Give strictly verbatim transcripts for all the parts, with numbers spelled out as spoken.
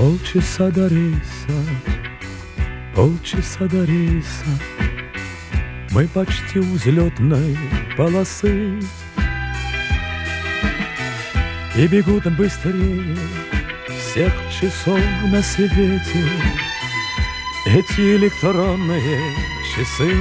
Полчаса до рейса, полчаса до рейса, мы почти у взлетной полосы. И бегут быстрее всех часов на свете эти электронные часы.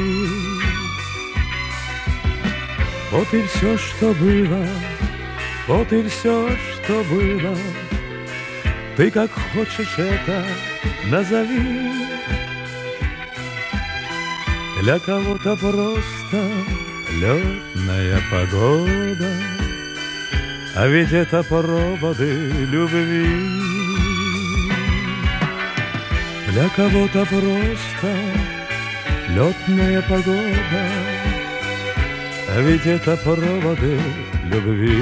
Вот и все, что было, вот и все, что было. Ты как хочешь это назови. Для кого-то просто летная погода, а ведь это проводы любви. Для кого-то просто летная погода, а ведь это проводы любви.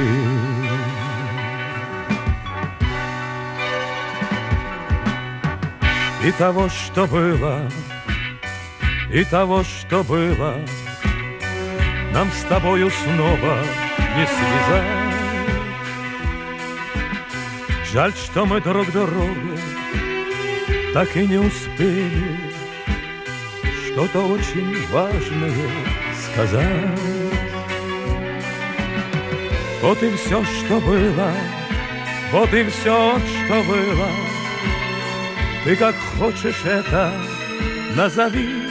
И того, что было, и того, что было, нам с тобою снова не связать. Жаль, что мы друг другу так и не успели что-то очень важное сказать. Вот и все, что было, вот и все, что было. Ты как хочешь это назови.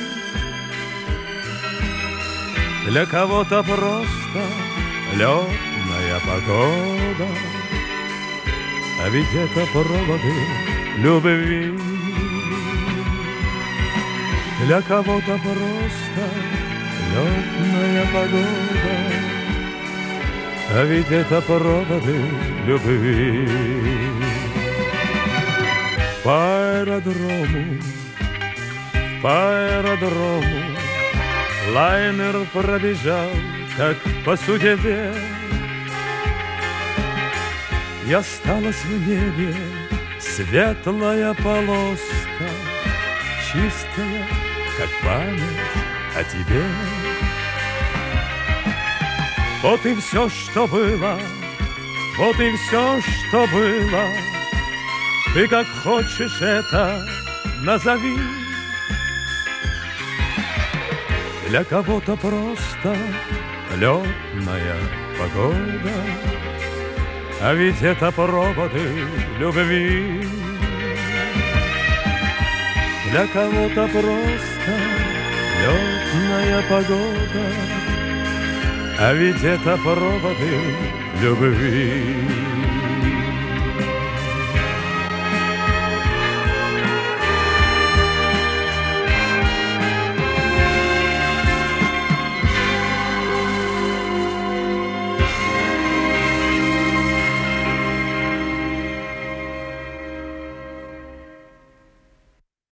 Для кого-то просто летная погода, а ведь это проводы любви. Для кого-то просто летная погода, а ведь это проводы любви. По аэродрому, по аэродрому лайнер пробежал, как по судьбе. И осталась в небе светлая полоска, чистая, как память о тебе. Вот и все, что было, вот и все, что было. Ты как хочешь это назови. Для кого-то просто летная погода, а ведь это проводы любви. Для кого-то просто летная погода, а ведь это проводы любви.